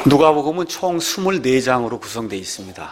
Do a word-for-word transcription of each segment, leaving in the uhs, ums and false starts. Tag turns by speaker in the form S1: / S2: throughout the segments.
S1: 누가복음은 총 이십사 장으로 구성되어 있습니다.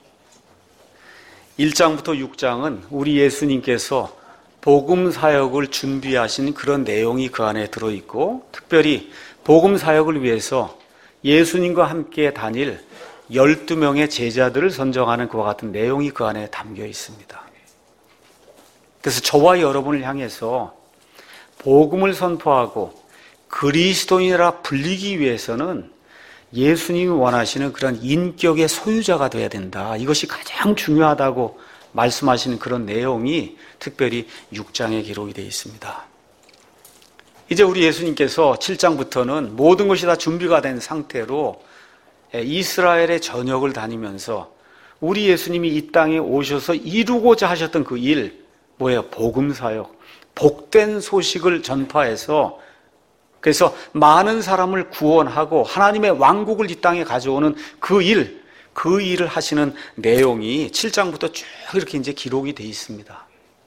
S1: 일 장부터 육 장은 우리 예수님께서 복음 사역을 준비하신 그런 내용이 그 안에 들어있고, 특별히 복음 사역을 위해서 예수님과 함께 다닐 열두 명의 제자들을 선정하는 그와 같은 내용이 그 안에 담겨 있습니다. 그래서 저와 여러분을 향해서 복음을 선포하고 그리스도인이라 불리기 위해서는 예수님이 원하시는 그런 인격의 소유자가 되어야 된다. 이것이 가장 중요하다고 말씀하시는 그런 내용이 특별히 육 장에 기록이 되어 있습니다. 이제 우리 예수님께서 칠 장부터는 모든 것이 다 준비가 된 상태로 이스라엘의 전역을 다니면서 우리 예수님이 이 땅에 오셔서 이루고자 하셨던 그 일, 뭐예요? 복음 사역, 복된 소식을 전파해서 그래서 많은 사람을 구원하고 하나님의 왕국을 이 땅에 가져오는 그 일, 그 일을 하시는 내용이 칠 장부터 쭉 이렇게 이제 기록이 되어 있습니다.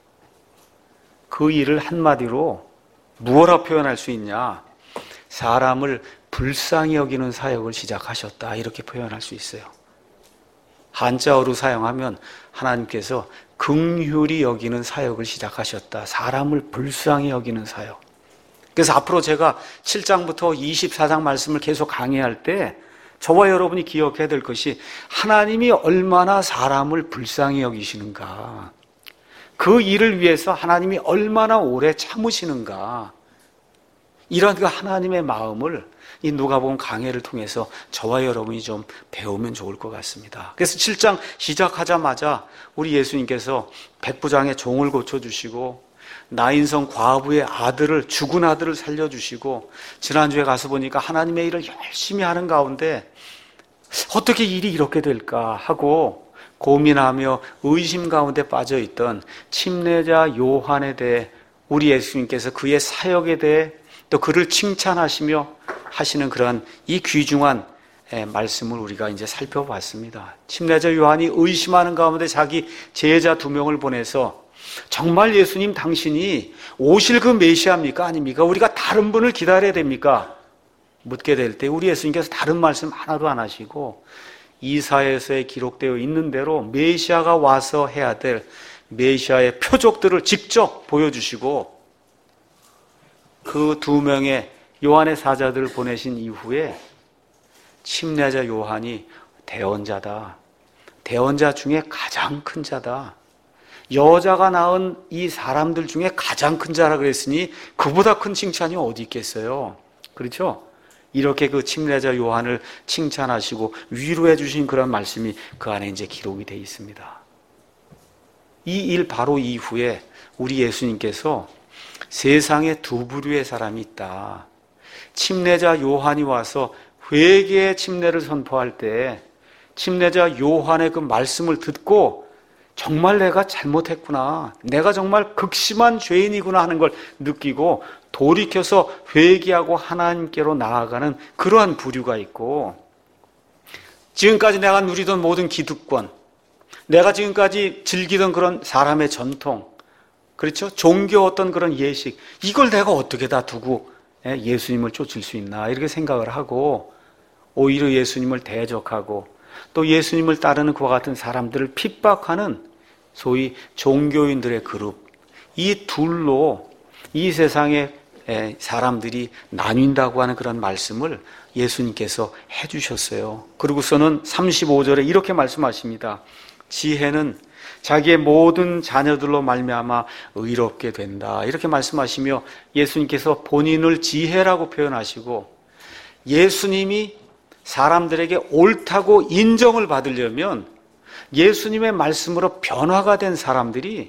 S1: 그 일을 한마디로 무엇라 표현할 수 있냐? 사람을 불쌍히 여기는 사역을 시작하셨다, 이렇게 표현할 수 있어요. 한자어로 사용하면 하나님께서 긍휼히 여기는 사역을 시작하셨다. 사람을 불쌍히 여기는 사역. 그래서 앞으로 제가 칠 장부터 이십사 장 말씀을 계속 강의할 때 저와 여러분이 기억해야 될 것이 하나님이 얼마나 사람을 불쌍히 여기시는가, 그 일을 위해서 하나님이 얼마나 오래 참으시는가, 이런 그 하나님의 마음을 이 누가복음 강해를 통해서 저와 여러분이 좀 배우면 좋을 것 같습니다. 그래서 칠 장 시작하자마자 우리 예수님께서 백부장의 종을 고쳐주시고 나인성 과부의 아들을, 죽은 아들을 살려주시고, 지난주에 가서 보니까 하나님의 일을 열심히 하는 가운데 어떻게 일이 이렇게 될까 하고 고민하며 의심 가운데 빠져있던 침례자 요한에 대해 우리 예수님께서 그의 사역에 대해 또 그를 칭찬하시며 하시는 그런 이 귀중한 말씀을 우리가 이제 살펴봤습니다. 침례자 요한이 의심하는 가운데 자기 제자 두 명을 보내서 정말 예수님 당신이 오실 그 메시아입니까? 아닙니까? 우리가 다른 분을 기다려야 됩니까? 묻게 될 때 우리 예수님께서 다른 말씀 하나도 안 하시고 이사야서에 기록되어 있는 대로 메시아가 와서 해야 될 메시아의 표적들을 직접 보여주시고 그 두 명의 요한의 사자들을 보내신 이후에 침례자 요한이 대언자다. 대언자 중에 가장 큰 자다. 여자가 낳은 이 사람들 중에 가장 큰 자라 그랬으니 그보다 큰 칭찬이 어디 있겠어요? 그렇죠? 이렇게 그 침례자 요한을 칭찬하시고 위로해 주신 그런 말씀이 그 안에 이제 기록이 되어 있습니다. 이 일 바로 이후에 우리 예수님께서 세상에 두 부류의 사람이 있다. 침례자 요한이 와서 회개의 침례를 선포할 때 침례자 요한의 그 말씀을 듣고 정말 내가 잘못했구나, 내가 정말 극심한 죄인이구나 하는 걸 느끼고 돌이켜서 회개하고 하나님께로 나아가는 그러한 부류가 있고, 지금까지 내가 누리던 모든 기득권, 내가 지금까지 즐기던 그런 사람의 전통, 그렇죠? 종교 어떤 그런 예식, 이걸 내가 어떻게 다 두고 예수님을 쫓을 수 있나, 이렇게 생각을 하고 오히려 예수님을 대적하고 또 예수님을 따르는 그와 같은 사람들을 핍박하는 소위 종교인들의 그룹, 이 둘로 이 세상의 사람들이 나뉜다고 하는 그런 말씀을 예수님께서 해주셨어요. 그리고서는 삼십오 절에 이렇게 말씀하십니다. 지혜는 자기의 모든 자녀들로 말미암아 의롭게 된다, 이렇게 말씀하시며 예수님께서 본인을 지혜라고 표현하시고, 예수님이 사람들에게 옳다고 인정을 받으려면 예수님의 말씀으로 변화가 된 사람들이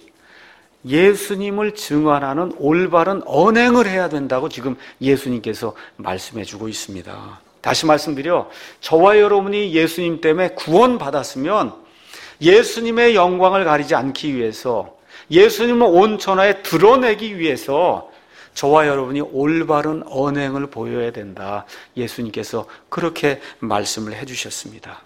S1: 예수님을 증언하는 올바른 언행을 해야 된다고 지금 예수님께서 말씀해 주고 있습니다. 다시 말씀드려, 저와 여러분이 예수님 때문에 구원받았으면 예수님의 영광을 가리지 않기 위해서, 예수님을 온 천하에 드러내기 위해서 저와 여러분이 올바른 언행을 보여야 된다. 예수님께서 그렇게 말씀을 해주셨습니다.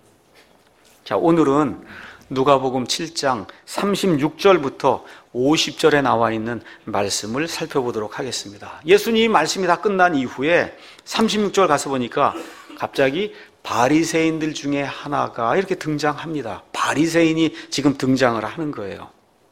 S1: 자, 오늘은 누가복음 칠 장 삼십육 절부터 오십 절에 나와 있는 말씀을 살펴보도록 하겠습니다. 예수님 말씀이 다 끝난 이후에 삼십육 절 가서 보니까 갑자기 바리새인들 중에 하나가 이렇게 등장합니다. 바리새인이 지금 등장을 하는 거예요.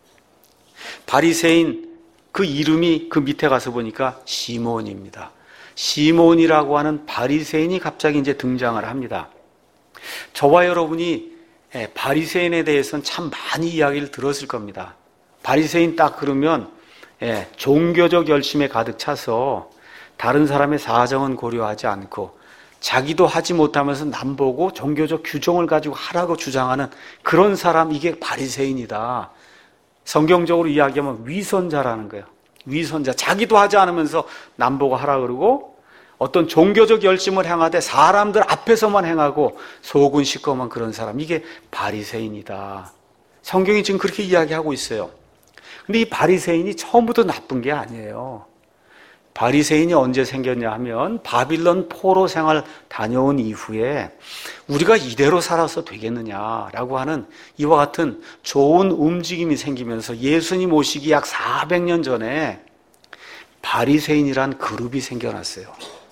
S1: 바리새인 그 이름이 그 밑에 가서 보니까 시몬입니다. 시몬이라고 하는 바리새인이 갑자기 이제 등장을 합니다. 저와 여러분이 바리새인에 대해서는 참 많이 이야기를 들었을 겁니다. 바리새인 딱 그러면 종교적 열심에 가득 차서 다른 사람의 사정은 고려하지 않고 자기도 하지 못하면서 남보고 종교적 규정을 가지고 하라고 주장하는 그런 사람, 이게 바리새인이다. 성경적으로 이야기하면 위선자라는 거예요. 위선자. 자기도 하지 않으면서 남보고 하라 그러고 어떤 종교적 열심을 행하되 사람들 앞에서만 행하고 속은 시꺼먼 그런 사람, 이게 바리새인이다. 성경이 지금 그렇게 이야기하고 있어요. 근데 이 바리새인이 처음부터 나쁜 게 아니에요. 바리새인이 언제 생겼냐 하면 바빌론 포로 생활 다녀온 이후에 우리가 이대로 살아서 되겠느냐라고 하는 이와 같은 좋은 움직임이 생기면서 예수님 오시기 약 사백 년 전에 바리새인이란 그룹이 생겨났어요.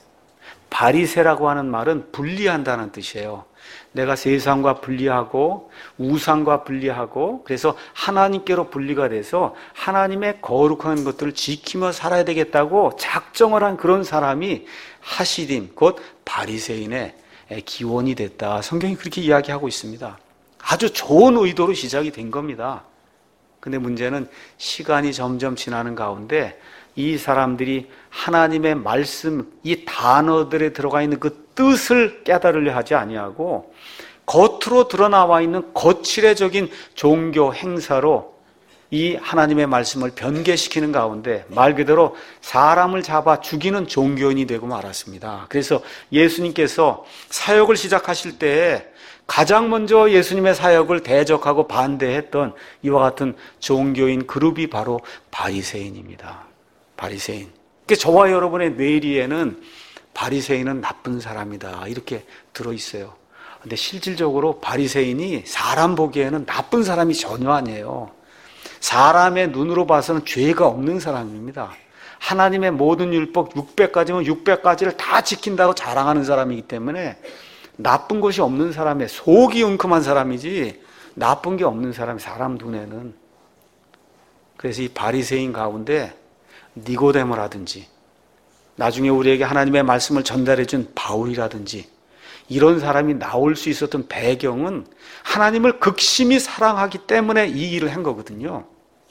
S1: 바리새라고 하는 말은 분리한다는 뜻이에요. 내가 세상과 분리하고 우상과 분리하고 그래서 하나님께로 분리가 돼서 하나님의 거룩한 것들을 지키며 살아야 되겠다고 작정을 한 그런 사람이 하시림, 곧 바리새인의 기원이 됐다. 성경이 그렇게 이야기하고 있습니다. 아주 좋은 의도로 시작이 된 겁니다. 근데 문제는 시간이 점점 지나는 가운데 이 사람들이 하나님의 말씀, 이 단어들에 들어가 있는 그 뜻을 깨달으려 하지 아니하고 겉으로 드러나와 있는 거칠애적인 종교 행사로 이 하나님의 말씀을 변개시키는 가운데 말 그대로 사람을 잡아 죽이는 종교인이 되고 말았습니다. 그래서 예수님께서 사역을 시작하실 때 가장 먼저 예수님의 사역을 대적하고 반대했던 이와 같은 종교인 그룹이 바로 바리새인입니다. 바리새인. 그러니까 저와 여러분의 뇌리에는 바리새인은 나쁜 사람이다 이렇게 들어있어요. 근데 실질적으로 바리새인이 사람 보기에는 나쁜 사람이 전혀 아니에요. 사람의 눈으로 봐서는 죄가 없는 사람입니다. 하나님의 모든 율법 육백 가지면 육백 가지를 다 지킨다고 자랑하는 사람이기 때문에 나쁜 것이 없는 사람의 속이 웅큼한 사람이지 나쁜 게 없는 사람이 사람 눈에는. 그래서 이 바리새인 가운데 니고데모라든지 나중에 우리에게 하나님의 말씀을 전달해 준 바울이라든지 이런 사람이 나올 수 있었던 배경은 하나님을 극심히 사랑하기 때문에 이 일을 한 거거든요.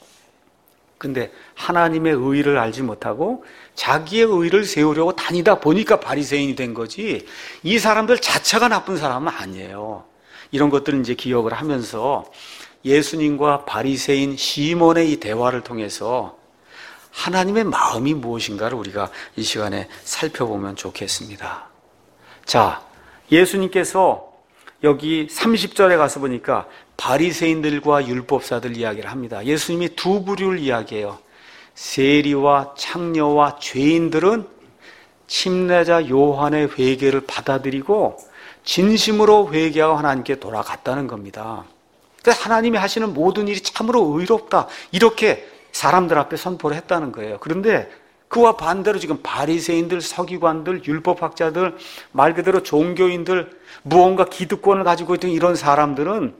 S1: 근데 하나님의 의의를 알지 못하고 자기의 의의를 세우려고 다니다 보니까 바리새인이 된 거지 이 사람들 자체가 나쁜 사람은 아니에요. 이런 것들을 이제 기억을 하면서 예수님과 바리새인 시몬의 이 대화를 통해서 하나님의 마음이 무엇인가를 우리가 이 시간에 살펴보면 좋겠습니다. 자, 예수님께서 여기 삼십 절에 가서 보니까 바리새인들과 율법사들 이야기를 합니다. 예수님이 두 부류를 이야기해요. 세리와 창녀와 죄인들은 침례자 요한의 회개를 받아들이고 진심으로 회개하고 하나님께 돌아갔다는 겁니다. 그래서 하나님이 하시는 모든 일이 참으로 의롭다 이렇게 사람들 앞에 선포를 했다는 거예요. 그런데 그와 반대로 지금 바리새인들, 서기관들, 율법학자들, 말 그대로 종교인들, 무언가 기득권을 가지고 있던 이런 사람들은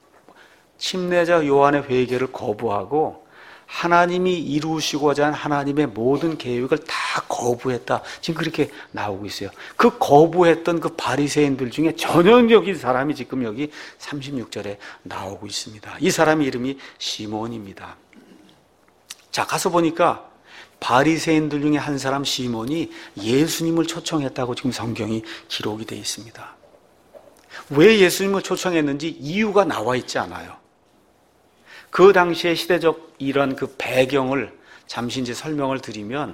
S1: 침례자 요한의 회개를 거부하고 하나님이 이루시고자 한 하나님의 모든 계획을 다 거부했다. 지금 그렇게 나오고 있어요. 그 거부했던 그 바리새인들 중에 전형적인 사람이 지금 여기 삼십육 절에 나오고 있습니다. 이 사람의 이름이 시몬입니다. 자, 가서 보니까 바리새인들 중에 한 사람 시몬이 예수님을 초청했다고 지금 성경이 기록이 되어 있습니다. 왜 예수님을 초청했는지 이유가 나와 있지 않아요. 그 당시의 시대적 이런 그 배경을 잠시 이제 설명을 드리면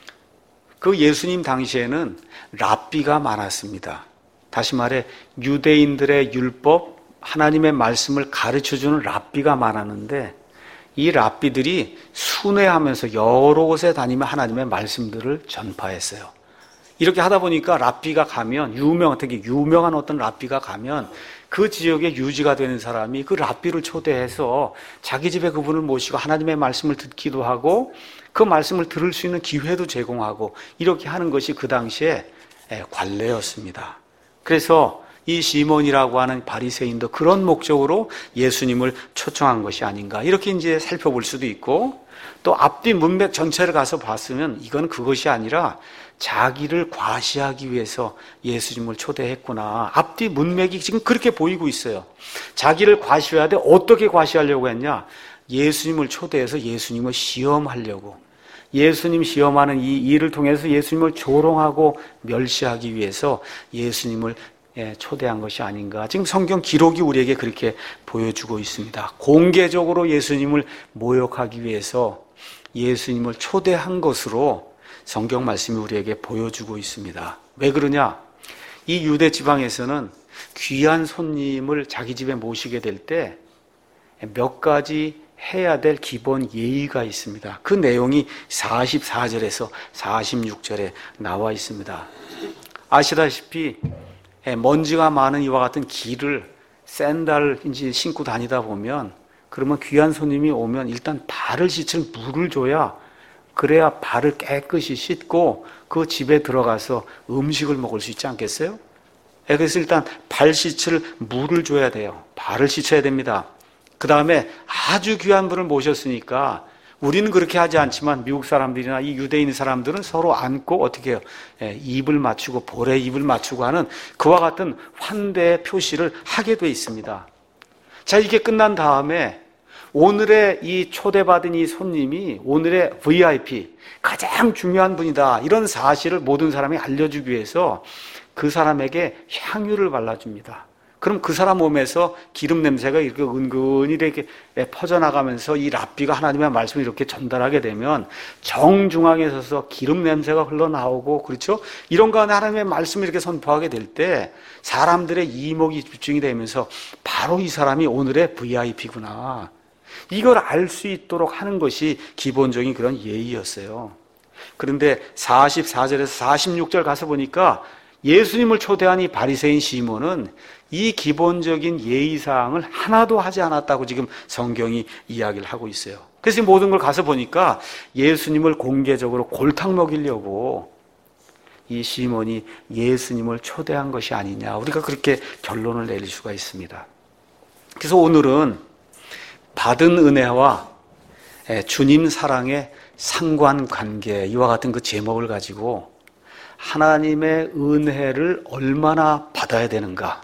S1: 그 예수님 당시에는 랍비가 많았습니다. 다시 말해 유대인들의 율법, 하나님의 말씀을 가르쳐주는 랍비가 많았는데 이 랍비들이 순회하면서 여러 곳에 다니며 하나님의 말씀들을 전파했어요. 이렇게 하다 보니까 랍비가 가면 유명, 되게 유명한 어떤 랍비가 가면 그 지역에 유지가 되는 사람이 그 랍비를 초대해서 자기 집에 그분을 모시고 하나님의 말씀을 듣기도 하고 그 말씀을 들을 수 있는 기회도 제공하고 이렇게 하는 것이 그 당시에 관례였습니다. 그래서 이 시몬이라고 하는 바리새인도 그런 목적으로 예수님을 초청한 것이 아닌가, 이렇게 이제 살펴볼 수도 있고, 또 앞뒤 문맥 전체를 가서 봤으면 이건 그것이 아니라 자기를 과시하기 위해서 예수님을 초대했구나. 앞뒤 문맥이 지금 그렇게 보이고 있어요. 자기를 과시해야 돼. 어떻게 과시하려고 했냐? 예수님을 초대해서 예수님을 시험하려고. 예수님 시험하는 이 일을 통해서 예수님을 조롱하고 멸시하기 위해서 예수님을 초대한 것이 아닌가. 지금 성경 기록이 우리에게 그렇게 보여주고 있습니다. 공개적으로 예수님을 모욕하기 위해서 예수님을 초대한 것으로 성경 말씀이 우리에게 보여주고 있습니다. 왜 그러냐? 이 유대 지방에서는 귀한 손님을 자기 집에 모시게 될 때 몇 가지 해야 될 기본 예의가 있습니다. 그 내용이 사십사 절에서 사십육 절에 나와 있습니다. 아시다시피 먼지가 많은 이와 같은 길을 샌들인지 신고 다니다 보면, 그러면 귀한 손님이 오면 일단 발을 씻을 물을 줘야, 그래야 발을 깨끗이 씻고 그 집에 들어가서 음식을 먹을 수 있지 않겠어요? 그래서 일단 발 씻을 물을 줘야 돼요. 발을 씻어야 됩니다. 그 다음에 아주 귀한 분을 모셨으니까, 우리는 그렇게 하지 않지만 미국 사람들이나 이 유대인 사람들은 서로 안고 어떻게 해요? 예, 입을 맞추고 볼에 입을 맞추고 하는 그와 같은 환대의 표시를 하게 돼 있습니다. 자, 이게 끝난 다음에 오늘의 이 초대받은 이 손님이 오늘의 브이아이피, 가장 중요한 분이다, 이런 사실을 모든 사람이 알려주기 위해서 그 사람에게 향유를 발라줍니다. 그럼 그 사람 몸에서 기름 냄새가 이렇게 은근히 이렇게 퍼져나가면서 이 랍비가 하나님의 말씀을 이렇게 전달하게 되면 정중앙에 서서 기름 냄새가 흘러나오고, 그렇죠? 이런 가운데 하나님의 말씀을 이렇게 선포하게 될 때 사람들의 이목이 집중이 되면서 바로 이 사람이 오늘의 브이아이피구나, 이걸 알 수 있도록 하는 것이 기본적인 그런 예의였어요. 그런데 사십사 절에서 사십육 절 가서 보니까 예수님을 초대한 이 바리새인 시몬은 이 기본적인 예의사항을 하나도 하지 않았다고 지금 성경이 이야기를 하고 있어요. 그래서 이 모든 걸 가서 보니까 예수님을 공개적으로 골탕 먹이려고 이 시몬이 예수님을 초대한 것이 아니냐, 우리가 그렇게 결론을 내릴 수가 있습니다. 그래서 오늘은 받은 은혜와 주님 사랑의 상관관계, 이와 같은 그 제목을 가지고 하나님의 은혜를 얼마나 받아야 되는가,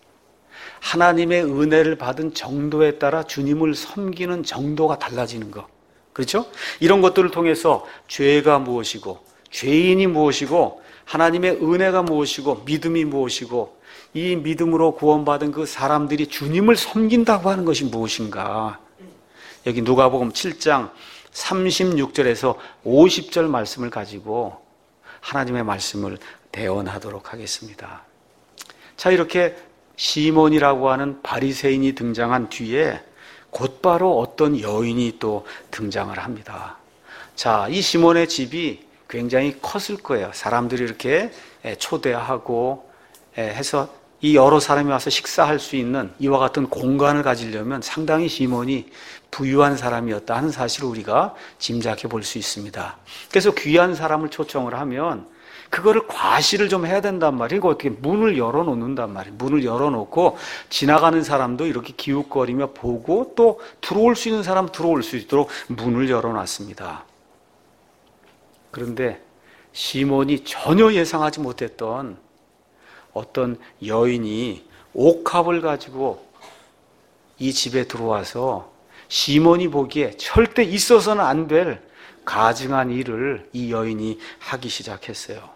S1: 하나님의 은혜를 받은 정도에 따라 주님을 섬기는 정도가 달라지는 것, 그렇죠? 이런 것들을 통해서 죄가 무엇이고, 죄인이 무엇이고, 하나님의 은혜가 무엇이고, 믿음이 무엇이고, 이 믿음으로 구원받은 그 사람들이 주님을 섬긴다고 하는 것이 무엇인가. 여기 누가복음 칠 장 삼십육 절에서 오십 절 말씀을 가지고 하나님의 말씀을 대언하도록 하겠습니다. 자, 이렇게 시몬이라고 하는 바리새인이 등장한 뒤에 곧바로 어떤 여인이 또 등장을 합니다. 자, 이 시몬의 집이 굉장히 컸을 거예요. 사람들이 이렇게 초대하고 해서 이 여러 사람이 와서 식사할 수 있는 이와 같은 공간을 가지려면 상당히 시몬이 부유한 사람이었다 하는 사실을 우리가 짐작해 볼 수 있습니다. 그래서 귀한 사람을 초청을 하면 그거를 과시를 좀 해야 된단 말이에요. 이거 어떻게 문을 열어놓는단 말이에요. 문을 열어놓고 지나가는 사람도 이렇게 기웃거리며 보고, 또 들어올 수 있는 사람 들어올 수 있도록 문을 열어놨습니다. 그런데 시몬이 전혀 예상하지 못했던 어떤 여인이 옥합을 가지고 이 집에 들어와서 시몬이 보기에 절대 있어서는 안 될 가증한 일을 이 여인이 하기 시작했어요.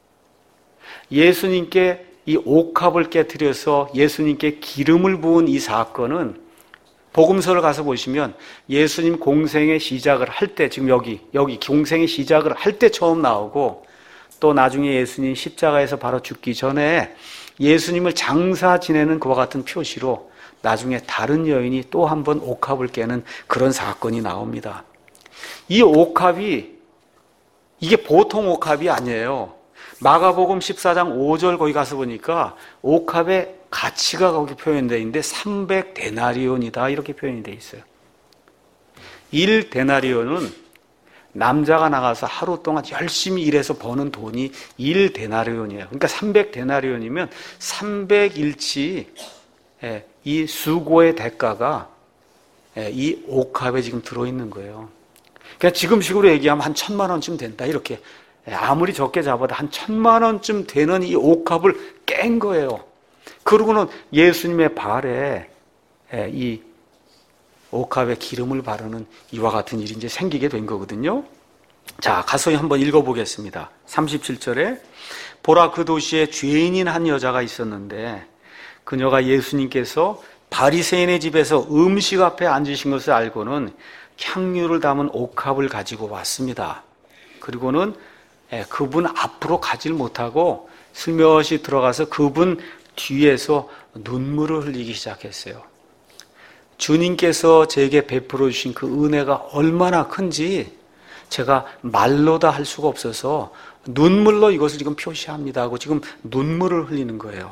S1: 예수님께 이 옥합을 깨트려서 예수님께 기름을 부은 이 사건은 복음서를 가서 보시면 예수님 공생의 시작을 할 때, 지금 여기 여기 공생의 시작을 할 때 처음 나오고, 또 나중에 예수님 십자가에서 바로 죽기 전에 예수님을 장사 지내는 그와 같은 표시로 나중에 다른 여인이 또 한 번 옥합을 깨는 그런 사건이 나옵니다. 이 옥합이 이게 보통 옥합이 아니에요. 마가복음 십사 장 오 절 거기 가서 보니까 옥합의 가치가 거기 표현되어 있는데 삼백 데나리온이다 이렇게 표현이 되어 있어요. 일 데나리온은 남자가 나가서 하루 동안 열심히 일해서 버는 돈이 일 데나리온이에요. 그러니까 삼백 데나리온이면 삼백 일치 이 수고의 대가가 이 옥합에 지금 들어있는 거예요. 그러니까 지금식으로 얘기하면 한 천만 원쯤 된다. 이렇게 아무리 적게 잡아도 한 천만 원쯤 되는 이 옥합을 깬 거예요. 그러고는 예수님의 발에 이 옥합에 기름을 바르는 이와 같은 일이 이제 생기게 된 거거든요. 자, 가서 한번 읽어보겠습니다. 삼십칠 절에 보라, 그 도시에 죄인인 한 여자가 있었는데 그녀가 예수님께서 바리새인의 집에서 음식 앞에 앉으신 것을 알고는 향유를 담은 옥합을 가지고 왔습니다. 그리고는 그분 앞으로 가질 못하고 슬며시 들어가서 그분 뒤에서 눈물을 흘리기 시작했어요. 주님께서 제게 베풀어 주신 그 은혜가 얼마나 큰지 제가 말로 다 할 수가 없어서 눈물로 이것을 지금 표시합니다 하고 지금 눈물을 흘리는 거예요.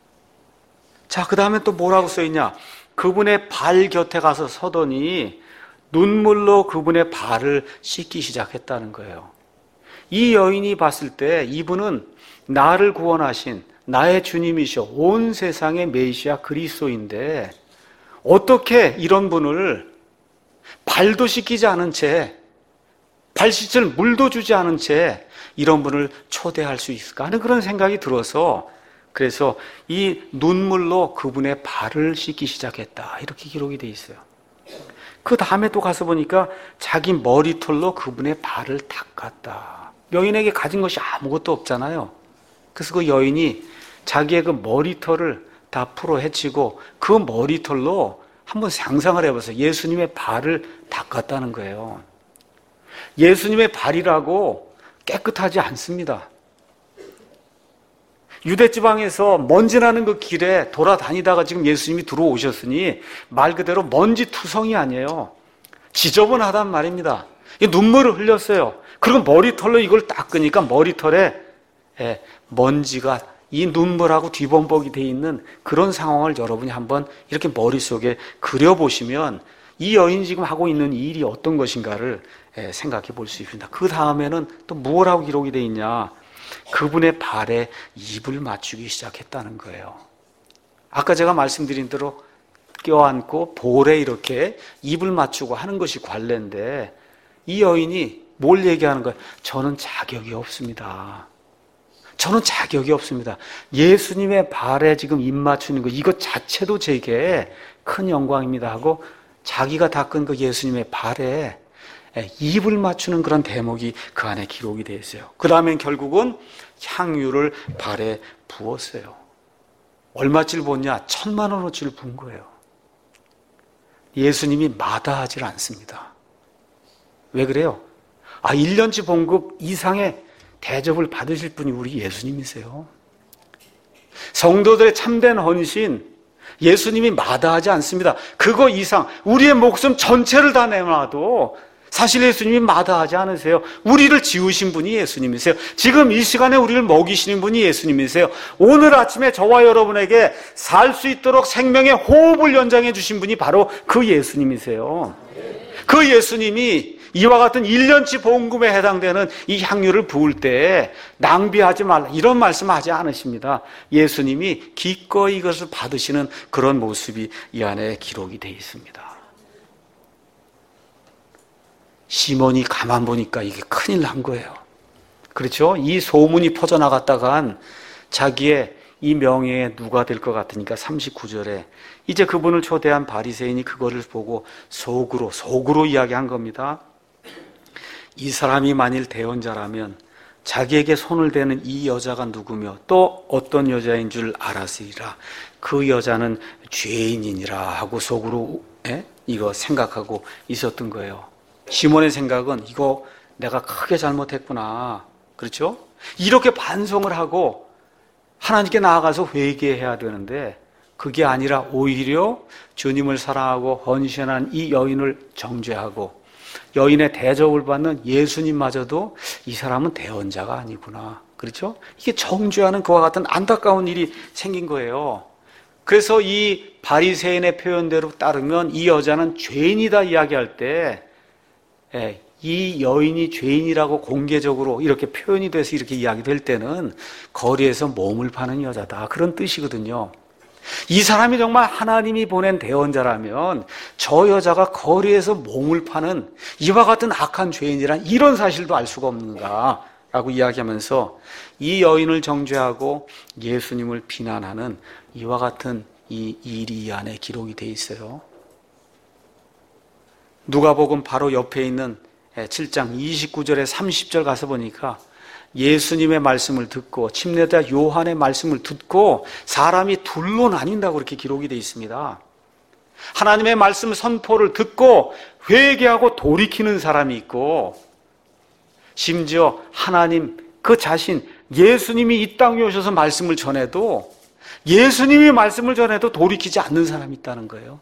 S1: 자, 그 다음에 또 뭐라고 써있냐? 그분의 발 곁에 가서 서더니 눈물로 그분의 발을 씻기 시작했다는 거예요. 이 여인이 봤을 때 이분은 나를 구원하신 나의 주님이셔 온 세상의 메시아 그리스도인데 어떻게 이런 분을 발도 씻기지 않은 채, 발 씻을 물도 주지 않은 채 이런 분을 초대할 수 있을까 하는 그런 생각이 들어서 그래서 이 눈물로 그분의 발을 씻기 시작했다. 이렇게 기록이 돼 있어요. 그 다음에 또 가서 보니까 자기 머리털로 그분의 발을 닦았다. 여인에게 가진 것이 아무것도 없잖아요. 그래서 그 여인이 자기의 그 머리털을 다 풀어 헤치고 그 머리털로 한번 상상을 해보세요. 예수님의 발을 닦았다는 거예요. 예수님의 발이라고 깨끗하지 않습니다. 유대지방에서 먼지 나는 그 길에 돌아다니다가 지금 예수님이 들어오셨으니 말 그대로 먼지 투성이 아니에요. 지저분하단 말입니다. 눈물을 흘렸어요. 그리고 머리털로 이걸 닦으니까 머리털에 먼지가 이 눈물하고 뒤범벅이 돼 있는 그런 상황을 여러분이 한번 이렇게 머릿속에 그려보시면 이 여인이 지금 하고 있는 일이 어떤 것인가를 생각해 볼 수 있습니다. 그 다음에는 또 무엇하고 기록이 돼 있냐? 그분의 발에 입을 맞추기 시작했다는 거예요. 아까 제가 말씀드린 대로 껴안고 볼에 이렇게 입을 맞추고 하는 것이 관례인데 이 여인이 뭘 얘기하는 거예요? 저는 자격이 없습니다. 저는 자격이 없습니다. 예수님의 발에 지금 입 맞추는 거 이것 자체도 제게 큰 영광입니다 하고 자기가 닦은 그 예수님의 발에 입을 맞추는 그런 대목이 그 안에 기록이 되어 있어요. 그 다음엔 결국은 향유를 발에 부었어요. 얼마치를 부었냐? 천만 원어치를 부은 거예요. 예수님이 마다하지 않습니다. 왜 그래요? 아, 일 년치 봉급 이상의 대접을 받으실 분이 우리 예수님이세요. 성도들의 참된 헌신, 예수님이 마다하지 않습니다. 그거 이상, 우리의 목숨 전체를 다 내놔도 사실 예수님이 마다하지 않으세요. 우리를 지으신 분이 예수님이세요. 지금 이 시간에 우리를 먹이시는 분이 예수님이세요. 오늘 아침에 저와 여러분에게 살 수 있도록 생명의 호흡을 연장해 주신 분이 바로 그 예수님이세요. 그 예수님이 이와 같은 일 년치 봉급에 해당되는 이 향유를 부을 때 낭비하지 말라 이런 말씀하지 않으십니다. 예수님이 기꺼이 이것을 받으시는 그런 모습이 이 안에 기록이 되어 있습니다. 시몬이 가만 보니까 이게 큰일 난 거예요. 그렇죠? 이 소문이 퍼져나갔다간 자기의 이 명예에 누가 될 것 같으니까 삼십구 절에 이제 그분을 초대한 바리새인이 그거를 보고 속으로 속으로 이야기한 겁니다. 이 사람이 만일 대언자라면 자기에게 손을 대는 이 여자가 누구며 또 어떤 여자인 줄 알았으리라. 그 여자는 죄인이니라 하고 속으로 에? 이거 생각하고 있었던 거예요. 시몬의 생각은 이거 내가 크게 잘못했구나. 그렇죠? 이렇게 반성을 하고 하나님께 나아가서 회개해야 되는데 그게 아니라 오히려 주님을 사랑하고 헌신한 이 여인을 정죄하고 여인의 대접을 받는 예수님마저도 이 사람은 대언자가 아니구나. 그렇죠? 이게 정죄하는 그와 같은 안타까운 일이 생긴 거예요. 그래서 이 바리새인의 표현대로 따르면 이 여자는 죄인이다 이야기할 때 이 여인이 죄인이라고 공개적으로 이렇게 표현이 돼서 이렇게 이야기될 때는 거리에서 몸을 파는 여자다, 그런 뜻이거든요. 이 사람이 정말 하나님이 보낸 대언자라면 저 여자가 거리에서 몸을 파는 이와 같은 악한 죄인이란 이런 사실도 알 수가 없는가 라고 이야기하면서 이 여인을 정죄하고 예수님을 비난하는 이와 같은 이 일이 이 안에 기록이 돼 있어요. 누가복음 바로 옆에 있는 칠 장 이십구 절에 삼십 절 가서 보니까 예수님의 말씀을 듣고 침례자 요한의 말씀을 듣고 사람이 둘로 나뉜다고 그렇게 기록이 되어 있습니다. 하나님의 말씀 선포를 듣고 회개하고 돌이키는 사람이 있고, 심지어 하나님 그 자신 예수님이 이 땅에 오셔서 말씀을 전해도 예수님이 말씀을 전해도 돌이키지 않는 사람이 있다는 거예요.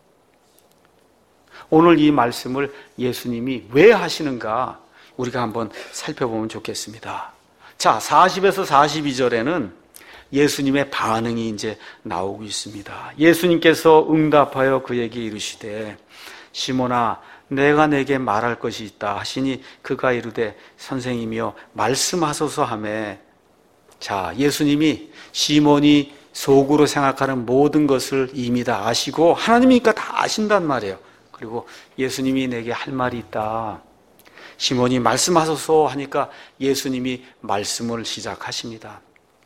S1: 오늘 이 말씀을 예수님이 왜 하시는가 우리가 한번 살펴보면 좋겠습니다. 자, 사십에서 사십이 절에는 예수님의 반응이 이제 나오고 있습니다. 예수님께서 응답하여 그에게 이르시되 시몬아 내가 내게 말할 것이 있다 하시니 그가 이르되 선생님이여 말씀하소서 하매, 자, 예수님이 시몬이 속으로 생각하는 모든 것을 이미 다 아시고 하나님이니까 다 아신단 말이에요. 그리고 예수님이 내게 할 말이 있다. 시몬이 말씀하소서 하니까 예수님이 말씀을 시작하십니다.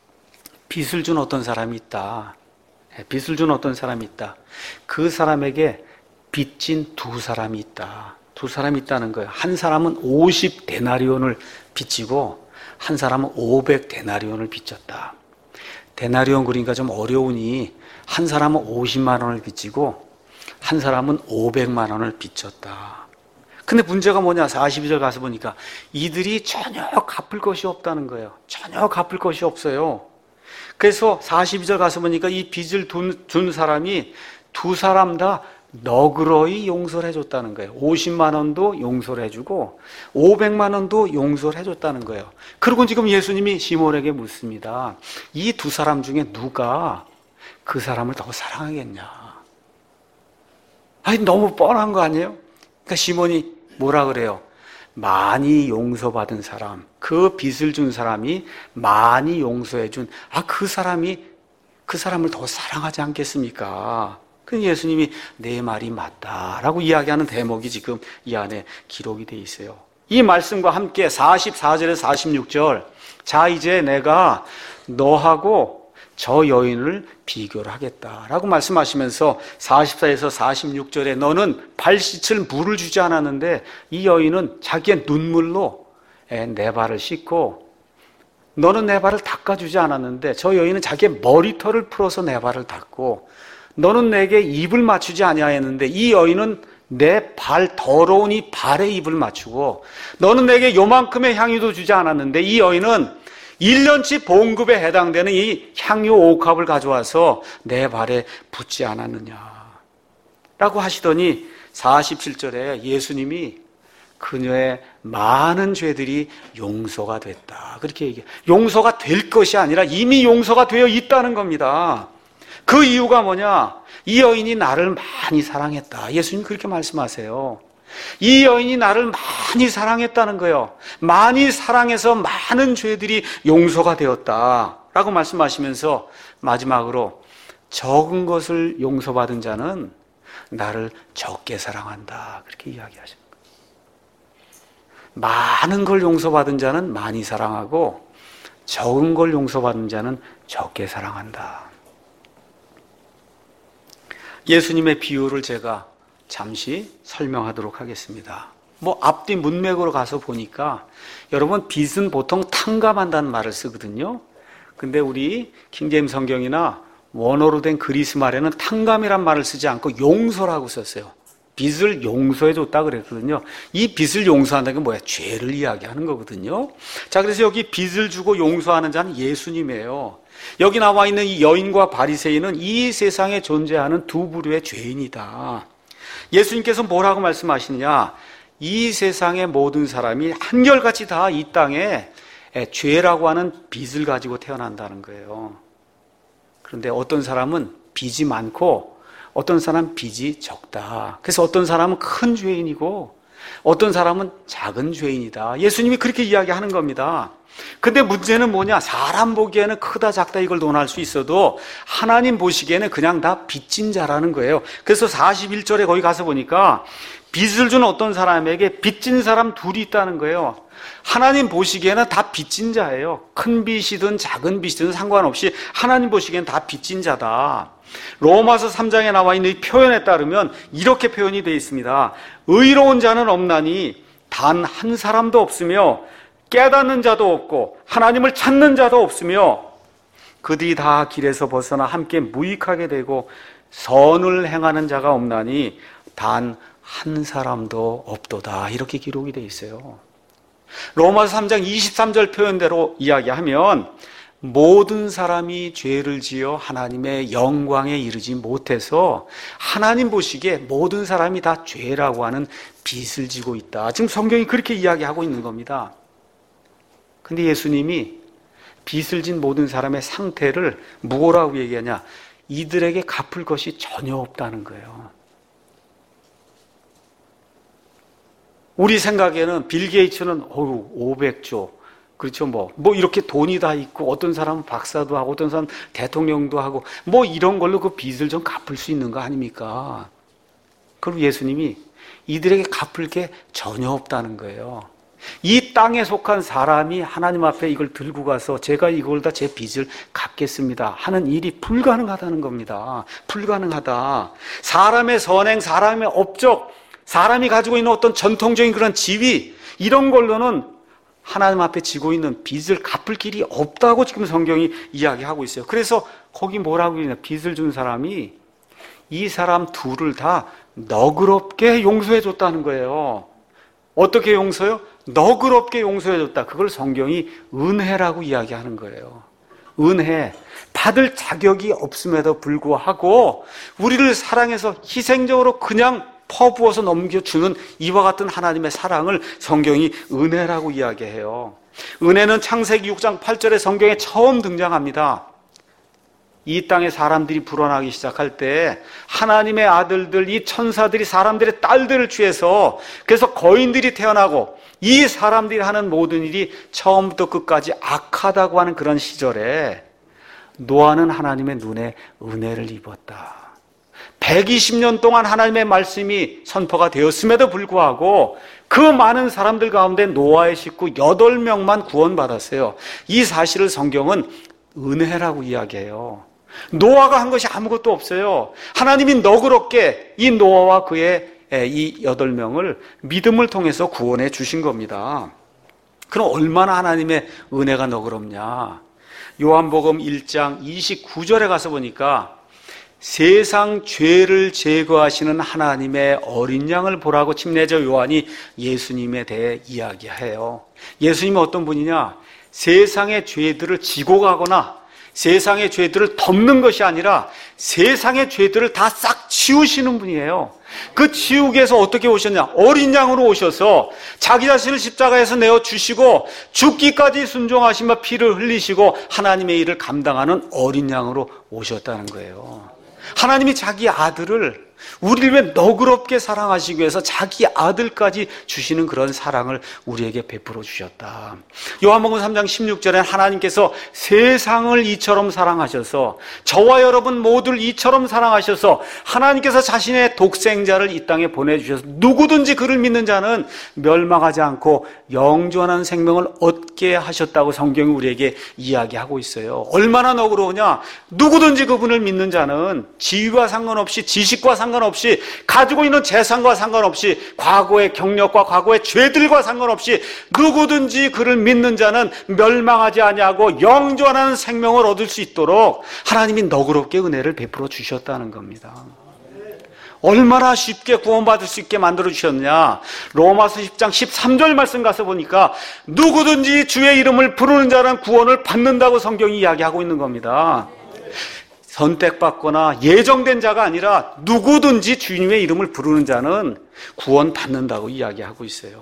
S1: 빚을 준 어떤 사람이 있다. 빚을 준 어떤 사람이 있다. 그 사람에게 빚진 두 사람이 있다. 두 사람이 있다는 거예요. 한 사람은 오십 데나리온을 빚지고 한 사람은 오백 데나리온을 빚졌다. 데나리온 그러니까 좀 어려우니 한 사람은 오십만 원을 빚지고 한 사람은 오백만 원을 빚졌다. 근데 문제가 뭐냐? 사십이 절 가서 보니까 이들이 전혀 갚을 것이 없다는 거예요. 전혀 갚을 것이 없어요. 그래서 사십이 절 가서 보니까 이 빚을 준 사람이 두 사람 다 너그러이 용서를 해줬다는 거예요. 오십만 원도 용서를 해주고 오백만 원도 용서를 해줬다는 거예요. 그리고 지금 예수님이 시몬에게 묻습니다. 이 두 사람 중에 누가 그 사람을 더 사랑하겠냐? 아니, 너무 뻔한 거 아니에요? 그러니까 시몬이 뭐라 그래요? 많이 용서받은 사람, 그 빚을 준 사람이 많이 용서해 준, 아, 그 사람이 그 사람을 더 사랑하지 않겠습니까? 그 예수님이 내 말이 맞다라고 이야기하는 대목이 지금 이 안에 기록이 돼 있어요. 이 말씀과 함께 사십사 절에서 사십육 절, 자, 이제 내가 너하고 저 여인을 비교를 하겠다라고 말씀하시면서 사십사에서 사십육 절에 너는 발 씻을 물을 주지 않았는데 이 여인은 자기의 눈물로 내 발을 씻고, 너는 내 발을 닦아주지 않았는데 저 여인은 자기의 머리털을 풀어서 내 발을 닦고, 너는 내게 입을 맞추지 아니하였는데 이 여인은 내 발 더러운 이 발에 입을 맞추고, 너는 내게 요만큼의 향유도 주지 않았는데 이 여인은 일 년치 봉급에 해당되는 이 향유 옥합을 가져와서 내 발에 붓지 않았느냐 라고 하시더니 사십칠 절에 예수님이 그녀의 많은 죄들이 용서가 됐다, 그렇게 얘기해요. 용서가 될 것이 아니라 이미 용서가 되어 있다는 겁니다. 그 이유가 뭐냐? 이 여인이 나를 많이 사랑했다. 예수님 그렇게 말씀하세요. 이 여인이 나를 많이 사랑했다는 거예요. 많이 사랑해서 많은 죄들이 용서가 되었다라고 말씀하시면서 마지막으로 적은 것을 용서받은 자는 나를 적게 사랑한다, 그렇게 이야기하십니다. 많은 걸 용서받은 자는 많이 사랑하고 적은 걸 용서받은 자는 적게 사랑한다. 예수님의 비유를 제가 잠시 설명하도록 하겠습니다. 뭐 앞뒤 문맥으로 가서 보니까 여러분 빚은 보통 탕감한다는 말을 쓰거든요. 근데 우리 킹제임스 성경이나 원어로 된 그리스 말에는 탕감이란 말을 쓰지 않고 용서라고 썼어요. 빚을 용서해 줬다 그랬거든요. 이 빚을 용서한다는 게 뭐야? 죄를 이야기하는 거거든요. 자, 그래서 여기 빚을 주고 용서하는 자는 예수님이에요. 여기 나와 있는 이 여인과 바리새인은 이 세상에 존재하는 두 부류의 죄인이다. 예수님께서 뭐라고 말씀하시느냐? 이 세상의 모든 사람이 한결같이 다 이 땅에 죄라고 하는 빚을 가지고 태어난다는 거예요. 그런데 어떤 사람은 빚이 많고 어떤 사람은 빚이 적다. 그래서 어떤 사람은 큰 죄인이고 어떤 사람은 작은 죄인이다. 예수님이 그렇게 이야기하는 겁니다. 근데 문제는 뭐냐? 사람 보기에는 크다 작다 이걸 논할 수 있어도 하나님 보시기에는 그냥 다 빚진 자라는 거예요. 그래서 사십일 절에 거기 가서 보니까 빚을 준 어떤 사람에게 빚진 사람 둘이 있다는 거예요. 하나님 보시기에는 다 빚진 자예요. 큰 빚이든 작은 빚이든 상관없이 하나님 보시기에는 다 빚진 자다. 로마서 삼 장에 나와 있는 이 표현에 따르면 이렇게 표현이 되어 있습니다. 의로운 자는 없나니 단 한 사람도 없으며 깨닫는 자도 없고 하나님을 찾는 자도 없으며 그들이 다 길에서 벗어나 함께 무익하게 되고 선을 행하는 자가 없나니 단 한 사람도 없도다. 이렇게 기록이 되어 있어요. 로마서 삼 장 이십삼 절 표현대로 이야기하면 모든 사람이 죄를 지어 하나님의 영광에 이르지 못해서 하나님 보시기에 모든 사람이 다 죄라고 하는 빚을 지고 있다. 지금 성경이 그렇게 이야기하고 있는 겁니다. 근데 예수님이 빚을 진 모든 사람의 상태를 뭐라고 얘기하냐? 이들에게 갚을 것이 전혀 없다는 거예요. 우리 생각에는 빌 게이츠는 어우 오백조, 그렇죠, 뭐, 뭐 이렇게 돈이 다 있고 어떤 사람은 박사도 하고 어떤 사람은 대통령도 하고 뭐 이런 걸로 그 빚을 좀 갚을 수 있는 거 아닙니까? 그럼 예수님이 이들에게 갚을 게 전혀 없다는 거예요. 이 땅에 속한 사람이 하나님 앞에 이걸 들고 가서 제가 이걸 다 제 빚을 갚겠습니다 하는 일이 불가능하다는 겁니다. 불가능하다. 사람의 선행, 사람의 업적, 사람이 가지고 있는 어떤 전통적인 그런 지위, 이런 걸로는 하나님 앞에 지고 있는 빚을 갚을 길이 없다고 지금 성경이 이야기하고 있어요. 그래서 거기 뭐라고 하냐? 빚을 준 사람이 이 사람 둘을 다 너그럽게 용서해 줬다는 거예요. 어떻게 용서요? 너그럽게 용서해 줬다. 그걸 성경이 은혜라고 이야기하는 거예요. 은혜. 받을 자격이 없음에도 불구하고 우리를 사랑해서 희생적으로 그냥 퍼부어서 넘겨주는 이와 같은 하나님의 사랑을 성경이 은혜라고 이야기해요. 은혜는 창세기 육 장 팔 절에 성경에 처음 등장합니다. 이 땅에 사람들이 불어나기 시작할 때 하나님의 아들들, 이 천사들이 사람들의 딸들을 취해서 그래서 거인들이 태어나고 이 사람들이 하는 모든 일이 처음부터 끝까지 악하다고 하는 그런 시절에 노아는 하나님의 눈에 은혜를 입었다. 백이십 년 동안 하나님의 말씀이 선포가 되었음에도 불구하고 그 많은 사람들 가운데 노아의 식구 여덟 명만 구원받았어요. 이 사실을 성경은 은혜라고 이야기해요. 노아가 한 것이 아무것도 없어요. 하나님이 너그럽게 이 노아와 그의 이 여덟 명을 믿음을 통해서 구원해 주신 겁니다. 그럼 얼마나 하나님의 은혜가 너그럽냐? 요한복음 일 장 이십구 절에 가서 보니까 세상 죄를 제거하시는 하나님의 어린 양을 보라고 침례자 요한이 예수님에 대해 이야기해요. 예수님은 어떤 분이냐? 세상의 죄들을 지고 가거나 세상의 죄들을 덮는 것이 아니라 세상의 죄들을 다 싹 치우시는 분이에요. 그 지우기 위해서 어떻게 오셨냐? 어린 양으로 오셔서 자기 자신을 십자가에서 내어주시고 죽기까지 순종하시며 피를 흘리시고 하나님의 일을 감당하는 어린 양으로 오셨다는 거예요. 하나님이 자기 아들을 우리를 왜 너그럽게 사랑하시기 위해서 자기 아들까지 주시는 그런 사랑을 우리에게 베풀어 주셨다. 요한복음 삼 장 십육 절에 하나님께서 세상을 이처럼 사랑하셔서 저와 여러분 모두를 이처럼 사랑하셔서 하나님께서 자신의 독생자를 이 땅에 보내주셔서 누구든지 그를 믿는 자는 멸망하지 않고 영원한 생명을 얻게 하셨다고 성경이 우리에게 이야기하고 있어요. 얼마나 너그러우냐? 누구든지 그분을 믿는 자는 지위와 상관없이 지식과 상관없이 가지고 있는 재산과 상관없이 과거의 경력과 과거의 죄들과 상관없이 누구든지 그를 믿는 자는 멸망하지 아니하고 영원한 생명을 얻을 수 있도록 하나님이 너그럽게 은혜를 베풀어 주셨다는 겁니다. 얼마나 쉽게 구원받을 수 있게 만들어 주셨냐? 로마서 십 장 십삼 절 말씀 가서 보니까 누구든지 주의 이름을 부르는 자는 구원을 받는다고 성경이 이야기하고 있는 겁니다. 선택받거나 예정된 자가 아니라 누구든지 주님의 이름을 부르는 자는 구원받는다고 이야기하고 있어요.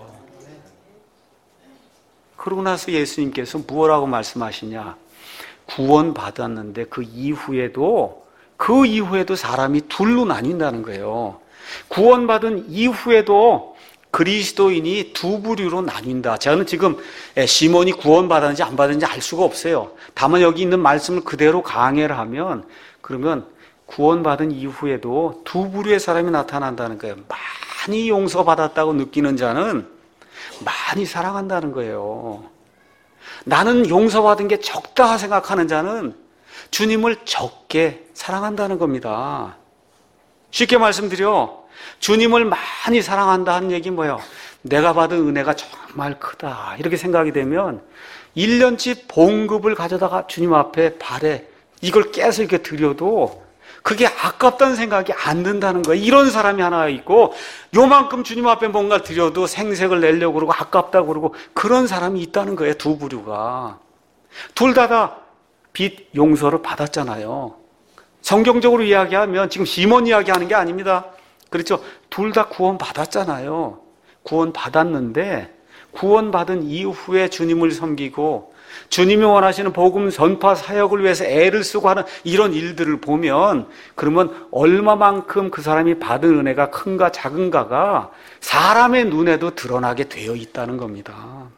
S1: 그러고 나서 예수님께서 무엇라고 말씀하시냐? 구원받았는데 그 이후에도 그 이후에도 사람이 둘로 나뉜다는 거예요. 구원받은 이후에도 그리스도인이 두 부류로 나뉜다. 저는 지금 시몬이 구원받았는지 안 받았는지 알 수가 없어요. 다만 여기 있는 말씀을 그대로 강해를 하면 그러면 구원받은 이후에도 두 부류의 사람이 나타난다는 거예요. 많이 용서받았다고 느끼는 자는 많이 사랑한다는 거예요. 나는 용서받은 게 적다 생각하는 자는 주님을 적게 사랑한다는 겁니다. 쉽게 말씀드려 주님을 많이 사랑한다 하는 얘기 뭐예요? 내가 받은 은혜가 정말 크다 이렇게 생각이 되면 일 년치 봉급을 가져다가 주님 앞에 발에 이걸 깨서 이렇게 드려도 그게 아깝다는 생각이 안 든다는 거예요. 이런 사람이 하나 있고 요만큼 주님 앞에 뭔가 드려도 생색을 내려고 그러고 아깝다고 그러고 그런 사람이 있다는 거예요. 두 부류가. 둘 다 다 빚 용서를 받았잖아요. 성경적으로 이야기하면 지금 시몬 이야기하는 게 아닙니다. 그렇죠? 둘 다 구원 받았잖아요. 구원 받았는데 구원받은 이후에 주님을 섬기고 주님이 원하시는 복음 전파 사역을 위해서 애를 쓰고 하는 이런 일들을 보면 그러면 얼마만큼 그 사람이 받은 은혜가 큰가 작은가가 사람의 눈에도 드러나게 되어 있다는 겁니다.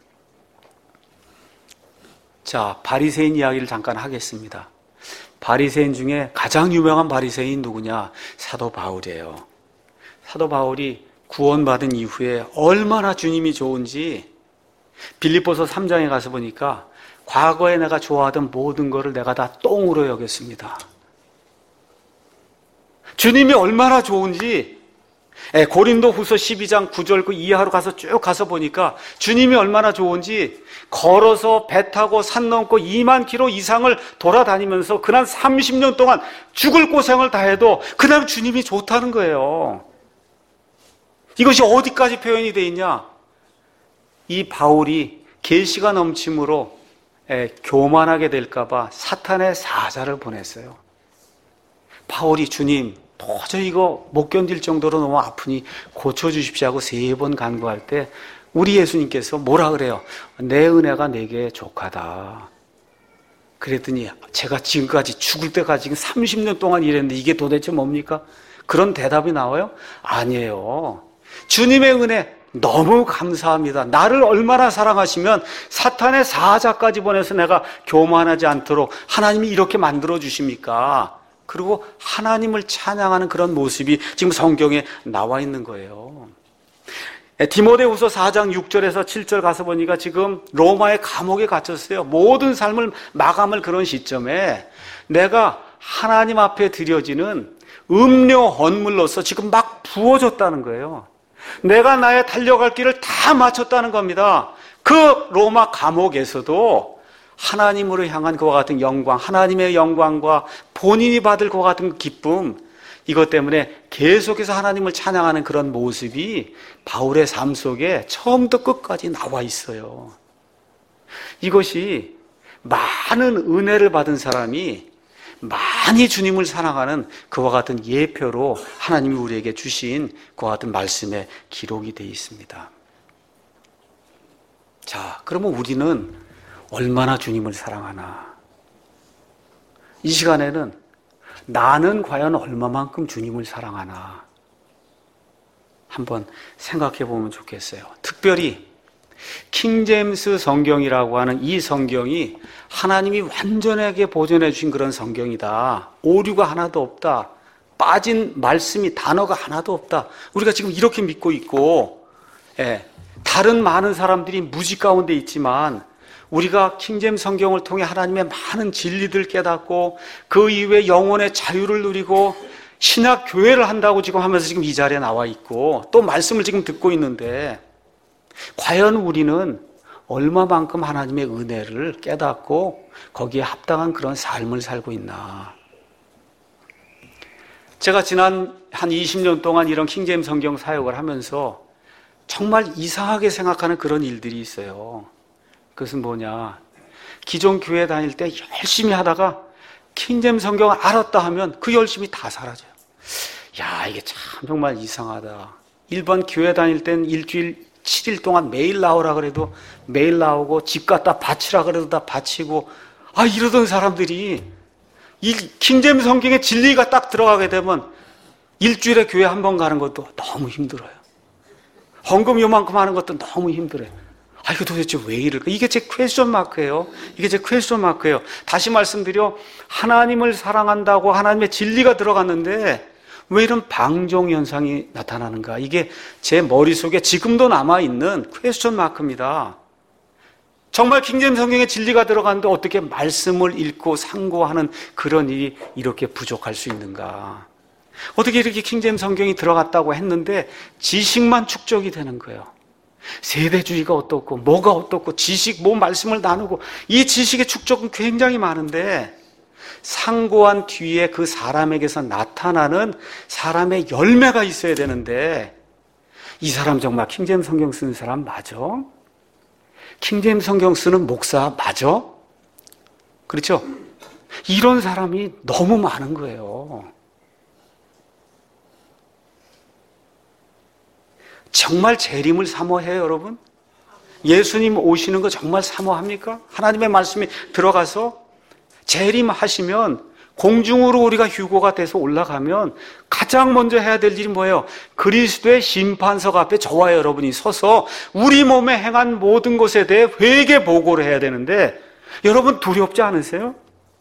S1: 자, 바리새인 이야기를 잠깐 하겠습니다. 바리새인 중에 가장 유명한 바리새인 누구냐? 사도 바울이에요. 사도 바울이 구원받은 이후에 얼마나 주님이 좋은지 빌립보서 삼 장에 가서 보니까 과거에 내가 좋아하던 모든 것을 내가 다 똥으로 여겼습니다. 주님이 얼마나 좋은지 고린도 후서 십이 장 구 절 그 이하로 가서 쭉 가서 보니까 주님이 얼마나 좋은지 걸어서 배 타고 산 넘고 이만 킬로 이상을 돌아다니면서 그날 삼십 년 동안 죽을 고생을 다 해도 그냥 주님이 좋다는 거예요. 이것이 어디까지 표현이 되어 있냐? 이 바울이 계시가 넘침으로 교만하게 될까봐 사탄의 사자를 보냈어요. 바울이 주님 도저히 이거 못 견딜 정도로 너무 아프니 고쳐주십시오 하고 세 번 간구할 때 우리 예수님께서 뭐라 그래요? 내 은혜가 내게 족하다. 그랬더니 제가 지금까지 죽을 때까지 지금 삼십 년 동안 일했는데 이게 도대체 뭡니까? 그런 대답이 나와요? 아니에요. 주님의 은혜 너무 감사합니다. 나를 얼마나 사랑하시면 사탄의 사자까지 보내서 내가 교만하지 않도록 하나님이 이렇게 만들어 주십니까? 그리고 하나님을 찬양하는 그런 모습이 지금 성경에 나와 있는 거예요. 디모데후서 사 장 육 절에서 칠 절 가서 보니까 지금 로마의 감옥에 갇혔어요. 모든 삶을 마감할 그런 시점에 내가 하나님 앞에 드려지는 음료 헌물로서 지금 막 부어졌다는 거예요. 내가 나의 달려갈 길을 다 마쳤다는 겁니다. 그 로마 감옥에서도 하나님으로 향한 그와 같은 영광, 하나님의 영광과 본인이 받을 그와 같은 기쁨, 이것 때문에 계속해서 하나님을 찬양하는 그런 모습이 바울의 삶 속에 처음부터 끝까지 나와 있어요. 이것이 많은 은혜를 받은 사람이 많이 주님을 사랑하는 그와 같은 예표로 하나님이 우리에게 주신 그와 같은 말씀에 기록이 되어 있습니다. 자, 그러면 우리는 얼마나 주님을 사랑하나? 이 시간에는 나는 과연 얼마만큼 주님을 사랑하나? 한번 생각해 보면 좋겠어요. 특별히 킹제임스 성경이라고 하는 이 성경이 하나님이 완전하게 보존해 주신 그런 성경이다. 오류가 하나도 없다. 빠진 말씀이 단어가 하나도 없다. 우리가 지금 이렇게 믿고 있고, 예, 다른 많은 사람들이 무지 가운데 있지만 우리가 킹제임스 성경을 통해 하나님의 많은 진리들 깨닫고 그 이후에 영혼의 자유를 누리고 신학 교회를 한다고 지금 하면서 지금 이 자리에 나와 있고 또 말씀을 지금 듣고 있는데 과연 우리는 얼마만큼 하나님의 은혜를 깨닫고 거기에 합당한 그런 삶을 살고 있나? 제가 지난 한 이십 년 동안 이런 킹제임스 성경 사역을 하면서 정말 이상하게 생각하는 그런 일들이 있어요. 그것은 뭐냐? 기존 교회 다닐 때 열심히 하다가 킹제임스 성경을 알았다 하면 그 열심이 다 사라져요. 야, 이게 참 정말 이상하다. 일반 교회 다닐 땐 일주일 칠 일 동안 매일 나오라 그래도 매일 나오고 집 갖다 바치라 그래도 다 바치고 아 이러던 사람들이 이 킹제임스 성경의 진리가 딱 들어가게 되면 일주일에 교회 한 번 가는 것도 너무 힘들어요. 헌금 요만큼 하는 것도 너무 힘들어요. 아, 이거 도대체 왜 이럴까? 이게 제 퀘스천 마크예요. 이게 제 퀘스천 마크예요. 다시 말씀드려, 하나님을 사랑한다고 하나님의 진리가 들어갔는데 왜 이런 방종 현상이 나타나는가? 이게 제 머릿속에 지금도 남아있는 퀘스천 마크입니다. 정말 킹제임스 성경에 진리가 들어갔는데 어떻게 말씀을 읽고 상고하는 그런 일이 이렇게 부족할 수 있는가? 어떻게 이렇게 킹제임스 성경이 들어갔다고 했는데 지식만 축적이 되는 거예요. 세대주의가 어떻고 뭐가 어떻고 지식 뭐 말씀을 나누고 이 지식의 축적은 굉장히 많은데 상고한 뒤에 그 사람에게서 나타나는 사람의 열매가 있어야 되는데 이 사람 정말 킹제임스 성경 쓰는 사람 맞아? 킹제임스 성경 쓰는 목사 맞아? 그렇죠? 이런 사람이 너무 많은 거예요. 정말 재림을 사모해요, 여러분? 예수님 오시는 거 정말 사모합니까? 하나님의 말씀이 들어가서 재림하시면 공중으로 우리가 휴거가 돼서 올라가면 가장 먼저 해야 될 일이 뭐예요? 그리스도의 심판석 앞에 저와 여러분이 서서 우리 몸에 행한 모든 것에 대해 회개 보고를 해야 되는데 여러분 두렵지 않으세요?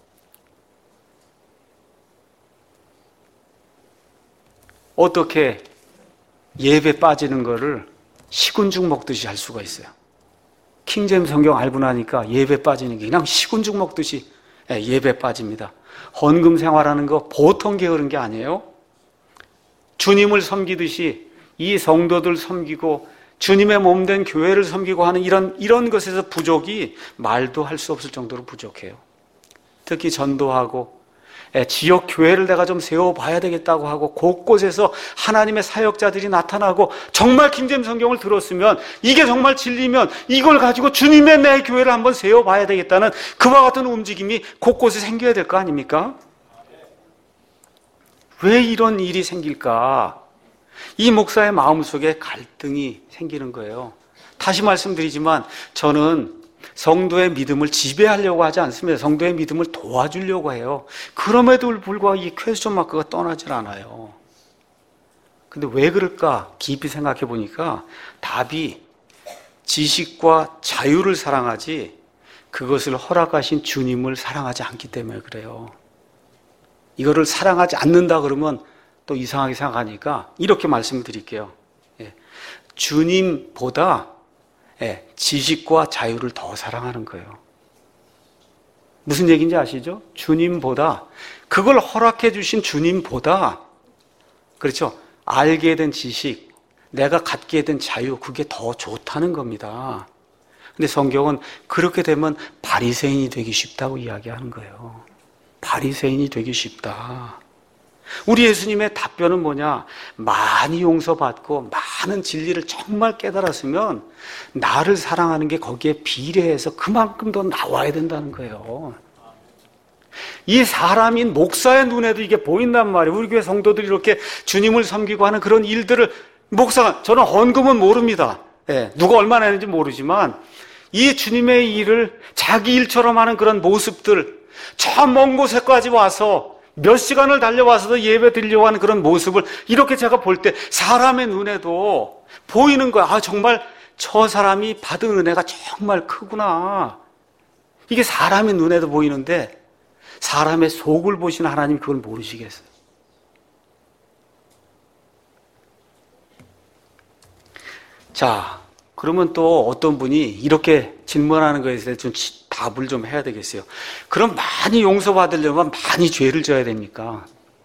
S1: 어떻게 예배 빠지는 거를 식은죽 먹듯이 할 수가 있어요. 킹제임스 성경 알고 나니까 예배 빠지는 게 그냥 식은죽 먹듯이 예배 빠집니다. 헌금 생활하는 거 보통 게으른 게 아니에요. 주님을 섬기듯이 이 성도들 섬기고 주님의 몸된 교회를 섬기고 하는 이런, 이런 것에서 부족이 말도 할 수 없을 정도로 부족해요. 특히 전도하고 지역 교회를 내가 좀 세워봐야 되겠다고 하고 곳곳에서 하나님의 사역자들이 나타나고 정말 킹제임스 성경을 들었으면 이게 정말 진리면 이걸 가지고 주님의 내 교회를 한번 세워봐야 되겠다는 그와 같은 움직임이 곳곳에 생겨야 될 거 아닙니까? 왜 이런 일이 생길까? 이 목사의 마음속에 갈등이 생기는 거예요. 다시 말씀드리지만 저는 성도의 믿음을 지배하려고 하지 않습니다. 성도의 믿음을 도와주려고 해요. 그럼에도 불구하고 이 퀘스천 마크가 떠나질 않아요. 근데 왜 그럴까? 깊이 생각해 보니까 답이 지식과 자유를 사랑하지 그것을 허락하신 주님을 사랑하지 않기 때문에 그래요. 이거를 사랑하지 않는다 그러면 또 이상하게 생각하니까 이렇게 말씀을 드릴게요. 주님보다 예, 지식과 자유를 더 사랑하는 거예요. 무슨 얘기인지 아시죠? 주님보다, 그걸 허락해 주신 주님보다, 그렇죠? 알게 된 지식, 내가 갖게 된 자유, 그게 더 좋다는 겁니다. 근데 성경은 그렇게 되면 바리새인이 되기 쉽다고 이야기하는 거예요. 바리새인이 되기 쉽다. 우리 예수님의 답변은 뭐냐? 많이 용서받고 많은 진리를 정말 깨달았으면 나를 사랑하는 게 거기에 비례해서 그만큼 더 나와야 된다는 거예요. 이 사람인 목사의 눈에도 이게 보인단 말이에요. 우리 교회 성도들이 이렇게 주님을 섬기고 하는 그런 일들을 목사가, 저는 헌금은 모릅니다. 예, 누가 얼마나 했는지 모르지만 이 주님의 일을 자기 일처럼 하는 그런 모습들, 저 먼 곳에까지 와서 몇 시간을 달려와서도 예배 드리려고 하는 그런 모습을 이렇게 제가 볼 때 사람의 눈에도 보이는 거야. 아, 정말 저 사람이 받은 은혜가 정말 크구나. 이게 사람의 눈에도 보이는데 사람의 속을 보시는 하나님 그걸 모르시겠어요. 자, 그러면 또 어떤 분이 이렇게 질문하는 거에 대해서 좀 답을 좀 해야 되겠어요. 그럼 많이 용서받으려면 많이 죄를 져야 됩니까?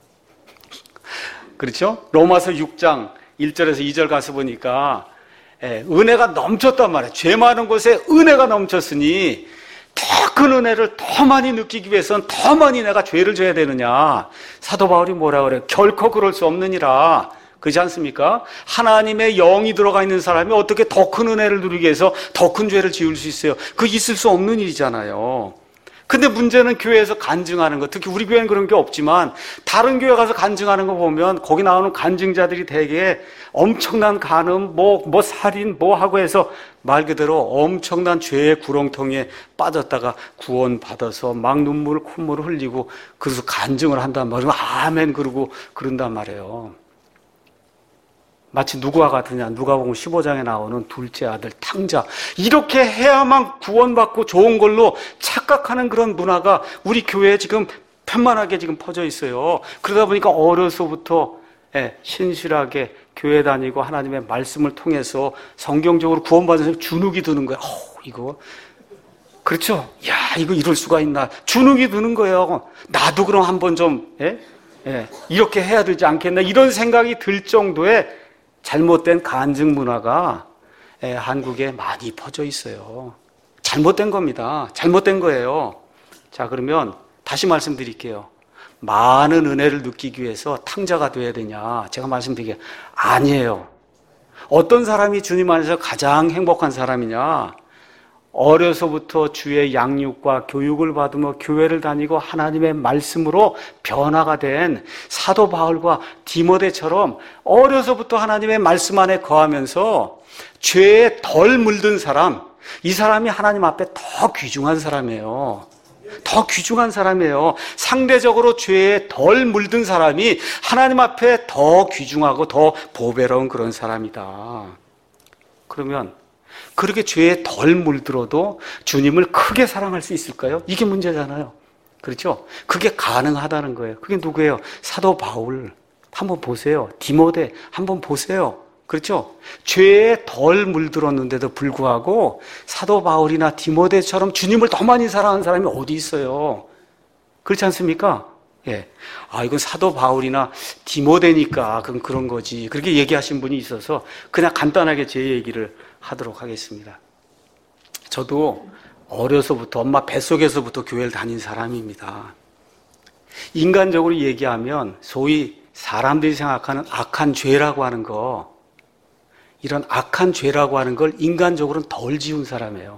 S1: 그렇죠? 로마서 육 장 일 절에서 이 절 가서 보니까 예, 은혜가 넘쳤단 말이에요. 죄 많은 곳에 은혜가 넘쳤으니 더 큰 은혜를 더 많이 느끼기 위해서는 더 많이 내가 죄를 져야 되느냐. 사도 바울이 뭐라 그래요? 결코 그럴 수 없느니라. 그렇지 않습니까? 하나님의 영이 들어가 있는 사람이 어떻게 더 큰 은혜를 누리기 위해서 더 큰 죄를 지을 수 있어요? 그거 있을 수 없는 일이잖아요. 근데 문제는 교회에서 간증하는 거, 특히 우리 교회는 그런 게 없지만 다른 교회 가서 간증하는 거 보면 거기 나오는 간증자들이 되게 엄청난 간음, 뭐, 뭐 살인, 뭐 하고 해서 말 그대로 엄청난 죄의 구렁텅이에 빠졌다가 구원받아서 막 눈물, 콧물을 흘리고 그래서 간증을 한단 말이에요. 아멘 그러고 그런단 말이에요. 마치 누구와 같으냐? 누가복음 십오 장에 나오는 둘째 아들 탕자. 이렇게 해야만 구원받고 좋은 걸로 착각하는 그런 문화가 우리 교회에 지금 편만하게 지금 퍼져 있어요. 그러다 보니까 어려서부터 예, 신실하게 교회 다니고 하나님의 말씀을 통해서 성경적으로 구원받은 사람이 주눅이 드는 거예요. 어, 이거 그렇죠? 야, 이거 이럴 수가 있나? 주눅이 드는 거예요. 나도 그럼 한번 좀 예? 예, 이렇게 해야 되지 않겠나? 이런 생각이 들 정도의 잘못된 간증 문화가 예, 한국에 많이 퍼져 있어요. 잘못된 겁니다. 잘못된 거예요. 자, 그러면 다시 말씀드릴게요. 많은 은혜를 느끼기 위해서 탕자가 되어야 되냐? 제가 말씀드리게 아니에요. 어떤 사람이 주님 안에서 가장 행복한 사람이냐? 어려서부터 주의 양육과 교육을 받으며 교회를 다니고 하나님의 말씀으로 변화가 된 사도 바울과 디모데처럼 어려서부터 하나님의 말씀 안에 거하면서 죄에 덜 물든 사람, 이 사람이 하나님 앞에 더 귀중한 사람이에요. 더 귀중한 사람이에요. 상대적으로 죄에 덜 물든 사람이 하나님 앞에 더 귀중하고 더 보배로운 그런 사람이다. 그러면 그렇게 죄에 덜 물들어도 주님을 크게 사랑할 수 있을까요? 이게 문제잖아요. 그렇죠? 그게 가능하다는 거예요. 그게 누구예요? 사도 바울 한번 보세요. 디모데 한번 보세요. 그렇죠? 죄에 덜 물들었는데도 불구하고 사도 바울이나 디모데처럼 주님을 더 많이 사랑하는 사람이 어디 있어요? 그렇지 않습니까? 예. 아, 이건 사도 바울이나 디모데니까 그럼 그런 거지. 그렇게 얘기하신 분이 있어서 그냥 간단하게 제 얘기를 하도록 하겠습니다. 저도 어려서부터 엄마 뱃속에서부터 교회를 다닌 사람입니다. 인간적으로 얘기하면 소위 사람들이 생각하는 악한 죄라고 하는 거, 이런 악한 죄라고 하는 걸 인간적으로는 덜 지은 사람이에요.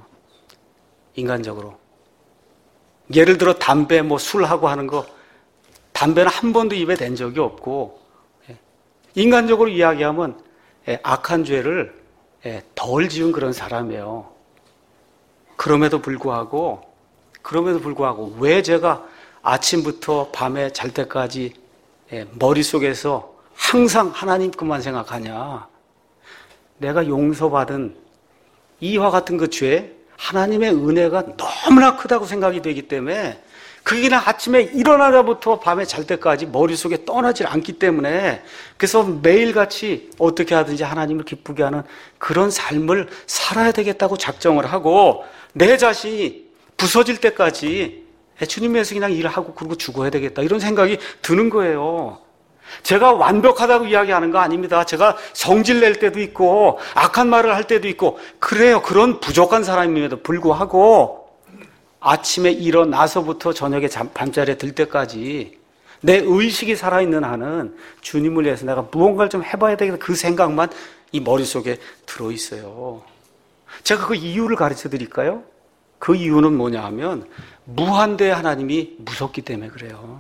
S1: 인간적으로. 예를 들어 담배, 뭐 술하고 하는 거, 담배는 한 번도 입에 댄 적이 없고, 인간적으로 이야기하면 악한 죄를 덜 지은 그런 사람이에요. 그럼에도 불구하고, 그럼에도 불구하고 왜 제가 아침부터 밤에 잘 때까지 머릿속에서 항상 하나님 것만 생각하냐? 내가 용서받은 이와 같은 그 죄, 하나님의 은혜가 너무나 크다고 생각이 되기 때문에 그게 그냥 아침에 일어나자부터 밤에 잘 때까지 머릿속에 떠나질 않기 때문에 그래서 매일같이 어떻게 하든지 하나님을 기쁘게 하는 그런 삶을 살아야 되겠다고 작정을 하고 내 자신이 부서질 때까지 주님 위해서 그냥 일하고 그러고 죽어야 되겠다 이런 생각이 드는 거예요. 제가 완벽하다고 이야기하는 거 아닙니다. 제가 성질 낼 때도 있고 악한 말을 할 때도 있고 그래요. 그런 부족한 사람임에도 불구하고 아침에 일어나서부터 저녁에 잠, 밤자리에 들 때까지 내 의식이 살아있는 한은 주님을 위해서 내가 무언가를 좀 해봐야 되겠다 그 생각만 이 머릿속에 들어있어요. 제가 그 이유를 가르쳐 드릴까요? 그 이유는 뭐냐 하면 무한대 하나님이 무섭기 때문에 그래요.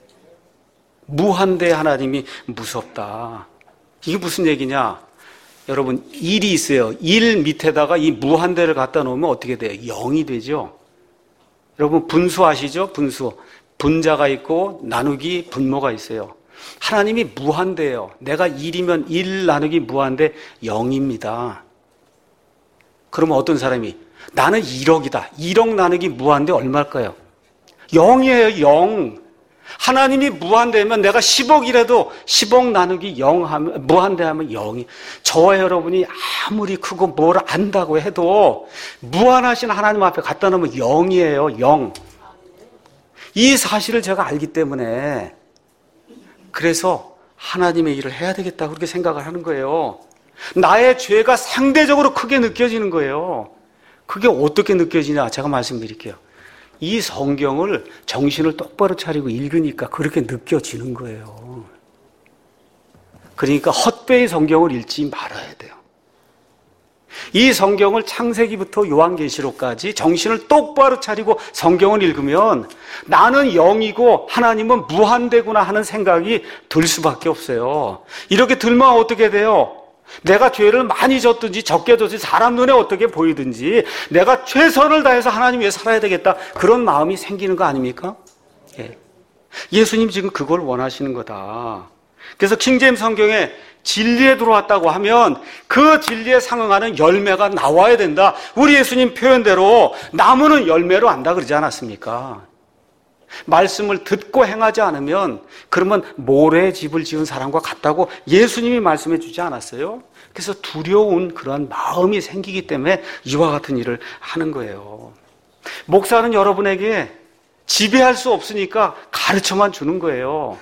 S1: 무한대 하나님이 무섭다. 이게 무슨 얘기냐? 여러분 일이 있어요. 일 밑에다가 이 무한대를 갖다 놓으면 어떻게 돼요? 영이 되죠. 여러분 분수 아시죠? 분수. 분자가 있고 나누기 분모가 있어요. 하나님이 무한대예요. 내가 일이면 일 나누기 무한대 영입니다. 그러면 어떤 사람이 나는 일억이다. 일억 나누기 무한대 얼마일까요? 영이에요. 영. 하나님이 무한대면 내가 십억이라도 십억 나누기 영 하면, 무한대 하면 영이. 저와 여러분이 아무리 크고 뭘 안다고 해도 무한하신 하나님 앞에 갖다 놓으면 영이에요, 영. 이 사실을 제가 알기 때문에 그래서 하나님의 일을 해야 되겠다 그렇게 생각을 하는 거예요. 나의 죄가 상대적으로 크게 느껴지는 거예요. 그게 어떻게 느껴지냐? 제가 말씀드릴게요. 이 성경을 정신을 똑바로 차리고 읽으니까 그렇게 느껴지는 거예요. 그러니까 헛되이 성경을 읽지 말아야 돼요. 이 성경을 창세기부터 요한계시록까지 정신을 똑바로 차리고 성경을 읽으면 나는 영이고 하나님은 무한대구나 하는 생각이 들 수밖에 없어요. 이렇게 들면 어떻게 돼요? 내가 죄를 많이 졌든지 적게 졌든지 사람 눈에 어떻게 보이든지 내가 최선을 다해서 하나님 위해 살아야 되겠다 그런 마음이 생기는 거 아닙니까? 예. 예수님 지금 그걸 원하시는 거다. 그래서 킹제임스 성경에 진리에 들어왔다고 하면 그 진리에 상응하는 열매가 나와야 된다. 우리 예수님 표현대로 나무는 열매로 안다 그러지 않았습니까? 말씀을 듣고 행하지 않으면 그러면 모래에 집을 지은 사람과 같다고 예수님이 말씀해 주지 않았어요? 그래서 두려운 그런 마음이 생기기 때문에 이와 같은 일을 하는 거예요. 목사는 여러분에게 지배할 수 없으니까 가르쳐만 주는 거예요.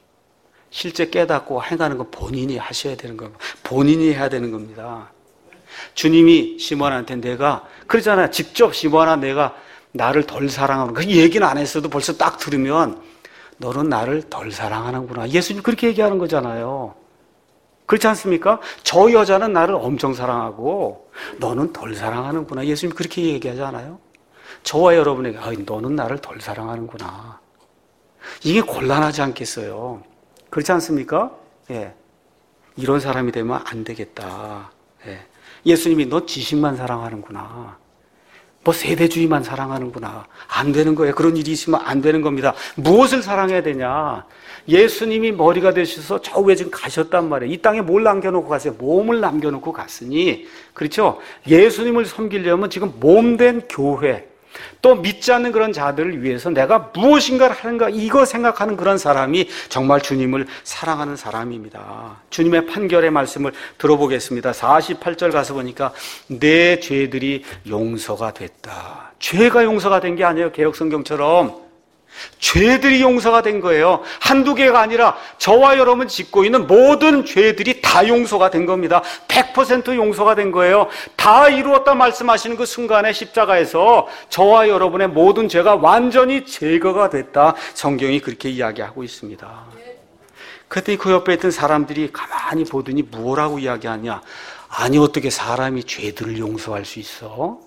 S1: 실제 깨닫고 행하는 건 본인이 하셔야 되는 겁니다. 본인이 해야 되는 겁니다. 주님이 시몬한테 내가 그러잖아요. 직접 시몬아 내가 나를 덜 사랑하는 그 얘기는 안 했어도 벌써 딱 들으면 너는 나를 덜 사랑하는구나. 예수님 그렇게 얘기하는 거잖아요. 그렇지 않습니까? 저 여자는 나를 엄청 사랑하고 너는 덜 사랑하는구나. 예수님 그렇게 얘기하지 않아요? 저와 여러분에게 아, 너는 나를 덜 사랑하는구나. 이게 곤란하지 않겠어요? 그렇지 않습니까? 예. 이런 사람이 되면 안 되겠다. 예. 예수님이 너 지식만 사랑하는구나. 뭐 세대주의만 사랑하는구나. 안 되는 거예요. 그런 일이 있으면 안 되는 겁니다. 무엇을 사랑해야 되냐? 예수님이 머리가 되셔서 저 위에 지금 가셨단 말이에요. 이 땅에 뭘 남겨놓고 가세요? 몸을 남겨놓고 갔으니, 그렇죠? 예수님을 섬기려면 지금 몸된 교회, 또 믿지 않는 그런 자들을 위해서 내가 무엇인가를 하는가 이거 생각하는 그런 사람이 정말 주님을 사랑하는 사람입니다. 주님의 판결의 말씀을 들어보겠습니다. 사십팔 절 가서 보니까 내 죄들이 용서가 됐다. 죄가 용서가 된 게 아니에요. 개역성경처럼 죄들이 용서가 된 거예요. 한두 개가 아니라 저와 여러분 짓고 있는 모든 죄들이 다 용서가 된 겁니다. 백 퍼센트 용서가 된 거예요. 다 이루었다 말씀하시는 그 순간에 십자가에서 저와 여러분의 모든 죄가 완전히 제거가 됐다. 성경이 그렇게 이야기하고 있습니다. 그랬더니 그 옆에 있던 사람들이 가만히 보더니 뭐라고 이야기하냐. 아니 어떻게 사람이 죄들을 용서할 수 있어?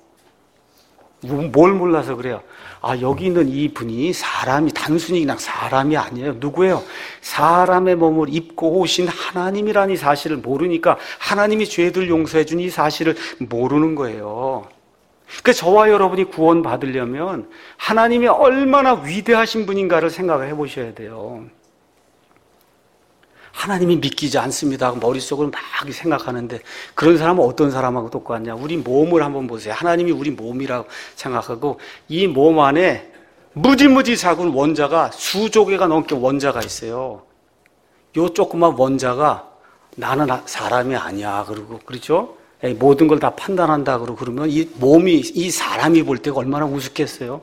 S1: 뭘 몰라서 그래요? 아, 여기 있는 이 분이 사람이, 단순히 그냥 사람이 아니에요. 누구예요? 사람의 몸을 입고 오신 하나님이라는 이 사실을 모르니까 하나님이 죄들 용서해 준 이 사실을 모르는 거예요. 그러니까 저와 여러분이 구원 받으려면 하나님이 얼마나 위대하신 분인가를 생각을 해 보셔야 돼요. 하나님이 믿기지 않습니다. 머릿속으로 막 생각하는데 그런 사람은 어떤 사람하고 똑같냐. 우리 몸을 한번 보세요. 하나님이 우리 몸이라고 생각하고 이 몸 안에 무지무지 작은 원자가 수조 개가 넘게 원자가 있어요. 요 조그만 원자가 나는 사람이 아니야. 그러고 그렇죠? 모든 걸 다 판단한다. 그러고 그러면 이 몸이 이 사람이 볼 때가 얼마나 우습겠어요?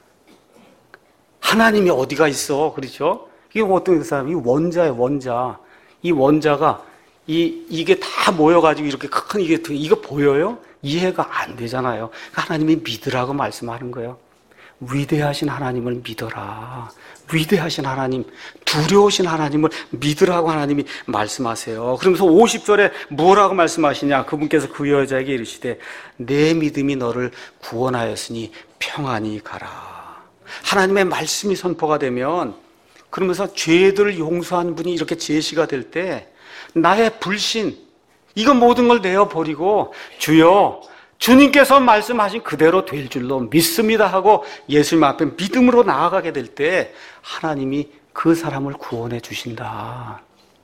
S1: 하나님이 어디가 있어? 그렇죠? 이게 어떤 사람이 원자예요, 원자. 이 원자가 이 이게 다 모여가지고 이렇게 큰 이게 이거 보여요? 이해가 안 되잖아요. 하나님이 믿으라고 말씀하는 거예요. 위대하신 하나님을 믿어라. 위대하신 하나님, 두려우신 하나님을 믿으라고 하나님이 말씀하세요. 그러면서 오십 절에 뭐라고 말씀하시냐? 그분께서 그 여자에게 이르시되 내 믿음이 너를 구원하였으니 평안히 가라. 하나님의 말씀이 선포가 되면 그러면서 죄들을 용서한 분이 이렇게 제시가 될 때 나의 불신, 이거 모든 걸 내어버리고 주여 주님께서 말씀하신 그대로 될 줄로 믿습니다 하고 예수님 앞에 믿음으로 나아가게 될 때 하나님이 그 사람을 구원해 주신다.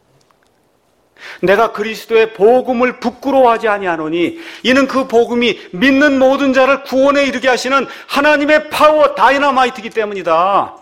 S1: 내가 그리스도의 복음을 부끄러워하지 아니하노니 이는 그 복음이 믿는 모든 자를 구원에 이르게 하시는 하나님의 파워 다이너마이트이기 때문이다.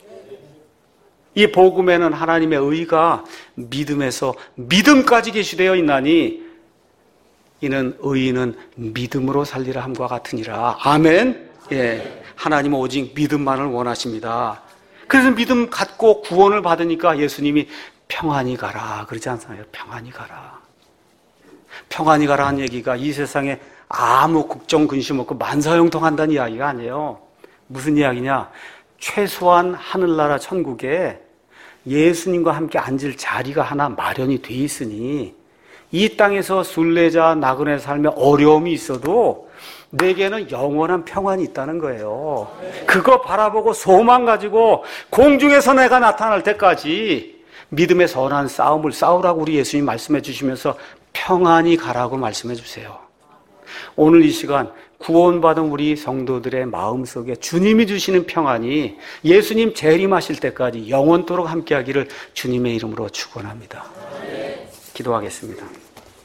S1: 이 복음에는 하나님의 의가 믿음에서 믿음까지 계시되어 있나니 이는 의인은 믿음으로 살리라 함과 같으니라. 아멘. 예, 하나님은 오직 믿음만을 원하십니다. 그래서 믿음 갖고 구원을 받으니까 예수님이 평안히 가라 그러지 않나요? 평안히 가라. 평안히 가라 한 얘기가 이 세상에 아무 걱정 근심 없고 만사형통한다는 이야기가 아니에요. 무슨 이야기냐? 최소한 하늘나라 천국에 예수님과 함께 앉을 자리가 하나 마련이 돼 있으니 이 땅에서 순례자 나그네 삶에 어려움이 있어도 내게는 영원한 평안이 있다는 거예요. 그거 바라보고 소망 가지고 공중에서 내가 나타날 때까지 믿음의 선한 싸움을 싸우라고 우리 예수님 말씀해 주시면서 평안히 가라고 말씀해 주세요. 오늘 이 시간 구원받은 우리 성도들의 마음속에 주님이 주시는 평안이 예수님 재림하실 때까지 영원토록 함께하기를 주님의 이름으로 축원합니다. 기도하겠습니다.